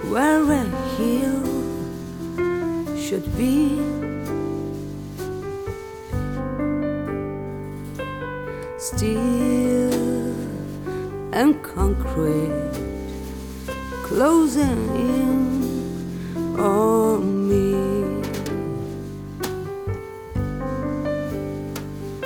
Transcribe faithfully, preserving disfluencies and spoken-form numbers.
where a hill should be. Steel and concrete closing in. Oh,